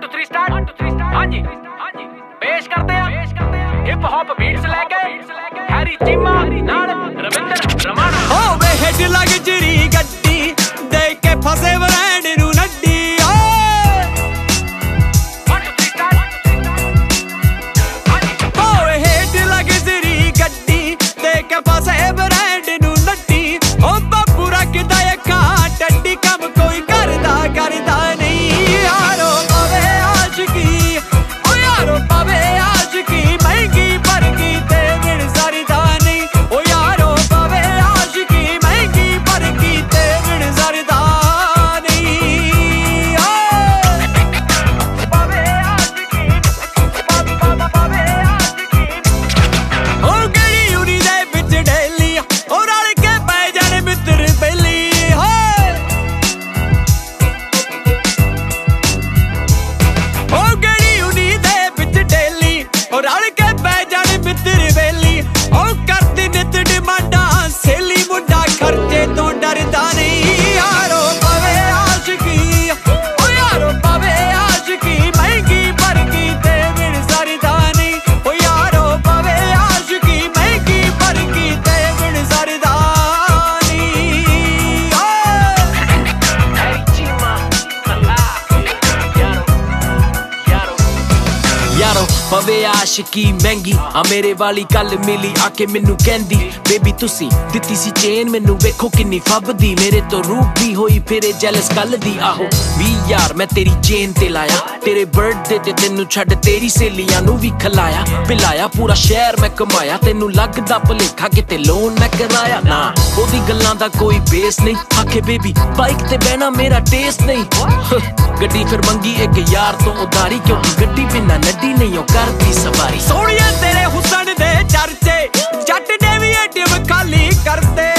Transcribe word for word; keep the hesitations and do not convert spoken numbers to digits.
to three start हाँ जी पेश करते हैं हिप हॉप बीट्स लेके हैरी चीमा नाल रविंदर रमाना हो वे हेड लग्जरी गड्डी देख के फसे ब्रांड नू नड्डी हो वे हेड लग्जरी गड्डी देख के फसे ब्रांड नू नड्डी ओ बापू रखदा अखा टड्डी कम कोई करदा करदा नहीं यारो पवे आशिकी ओ यारो पवे आशिकी महंगी पर की ते बिन सरदा नहीं ओ यारो पवे आशिकी महंगी पर की ते बिन सरदा नहीं पवे आशिकी पवे पवे आशिकी ओ गड़ी यूनी दे विच डेली ओ रल के पै जाने मित्र बेली ओ गड़ी यूनी दे विच डेली ओ रल के पै जाने मित्र बेली ओ करदी नित डिमांडा सेली मुंडा खर्चे तो डरदा नहीं यारो पवे आशिकी ओ यारो पवे आशिकी महंगी पर की ते बिन सरदा नहीं ओ यारो पवे आशिकी महंगी पर की ते बिन सरदा नहीं हैरी चीमा यारो यारो यारो पवे आशिकी महंगी आ मेरे वाली कल मिली आके मैनू कहंदी बेबी तुसी दित्ती सी चेन मैनू वेखो किन्नी फबदी मेरे तो रूप भी होई फिरे जेलस कल दी आहो वी यार मैं तेरी चेन ते लाया तेरे बर्थडे ते तेनू छड्ड तेरी सहेलियां नू भी खलाया पिलाया पूरा शहर मैं कमाया तेनू लगदा भलेखा किते लोन मैं कराया ना ओदी गल्लां दा कोई बेस नहीं आखे बेबी बाइक ते बहना मेरा टेस्ट नहीं गड्डी फिर मंगी एक यार तो उधारी क्योंकि गड्डी बिना नड्डी नहीं ओ करदी सवारी सोनिया तेरे हुसन दे चर्चे जट ने भी एडम खाली करते